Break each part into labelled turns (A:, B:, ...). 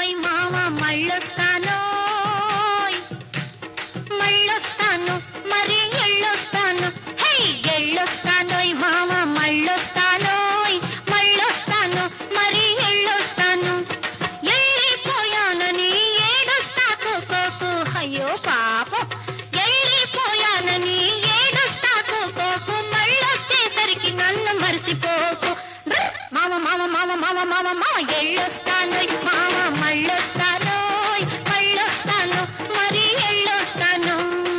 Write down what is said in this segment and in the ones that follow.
A: ఎళ్ళొస్తానోయ్ మామ మళ్ళొస్తానోయ్ మళ్ళొస్తాను మరి ఎళ్ళొస్తాను హే ఎళ్ళొస్తానోయ్ మామ మళ్ళొస్తానోయ్ మళ్ళొస్తాను మరి ఎళ్ళొస్తాను ఎళ్ళిపోయానని ఏడుస్తా కోకు అయ్యో పాపం ఎళ్ళిపోయానని ఏడుస్తా కోకు మళ్ళొచ్చేసరికి నన్ను మర్చిపోకు మామ మామ మామ మామ మామ మామ ఎళ్ళొస్తానోయ్ మామ మళ్ళొస్తానోయ్ మళ్ళొస్తాను మరి ఎళ్ళొస్తాను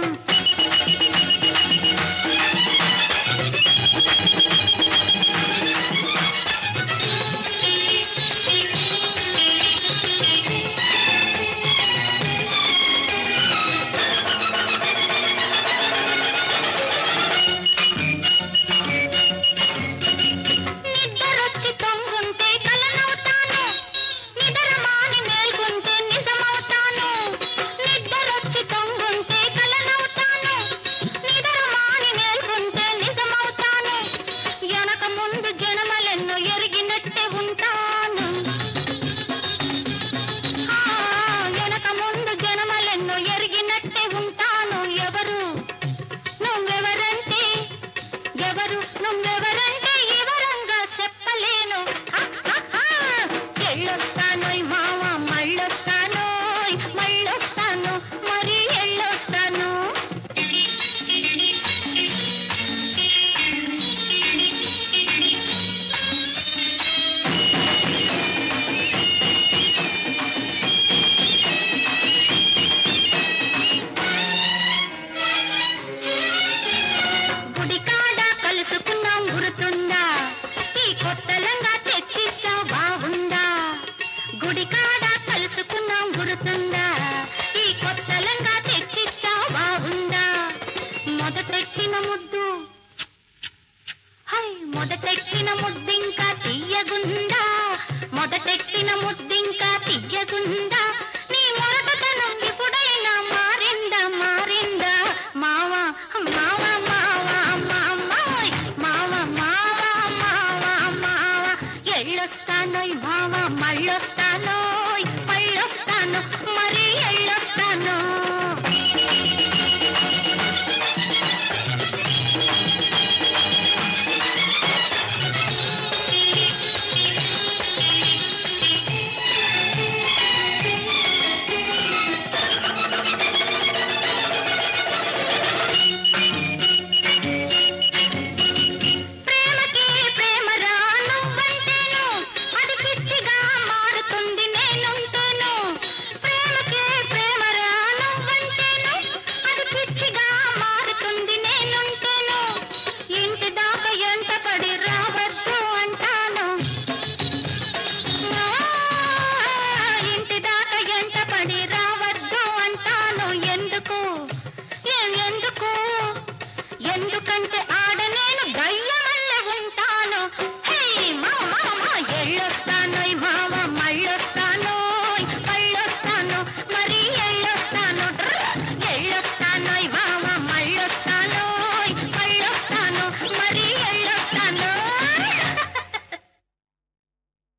A: నిద్రొచ్చి తొంగుంటే కలనవుతాను నిద్రమాని మేల్కొంటే నిజమవుతాను నిద్రొచ్చి తొంగుంటే కలనవుతాను నిద్రమాని మేల్కొంటే నిజమవుతాను వెనక ముందు జనమలెన్నో ఎరిగినట్టే ఉంటాను వెనక ముందు జనమలెన్నో ఎరిగినట్టే ఉంటాను ఎవరు నువ్వెవరంటే వివరంగా చెప్పలేను ఎళ్ళొస్తానోయ్ మామ మళ్ళొస్తానోయ్ మళ్ళొస్తాను మరి ఎళ్ళొస్తాను గుడికాడ కలుసుకున్నాం గుర్తుందా ఈ కొత్తలంగా తెచ్చిచ్చా బాగుందా గుడికాడ కలుసుకున్నాం గుర్తుందా ఈ కొత్తలంగా తెచ్చిచ్చా బాగుందా మొదటెక్కిన ముద్దు హై మొదటెక్కిన ముద్దింకా తీయగుందా మొదటెక్కిన ముద్దింకా తీయగుందా నీ మొరటతనం ఇప్పుడైనా మారిందా మావ మావ మావ మావ మావ మావ ఎళ్ళొస్తానోయ్ మావ మళ్ళొస్తానోయ్ మళ్ళొస్తాను మరి ఎళ్ళొస్తాను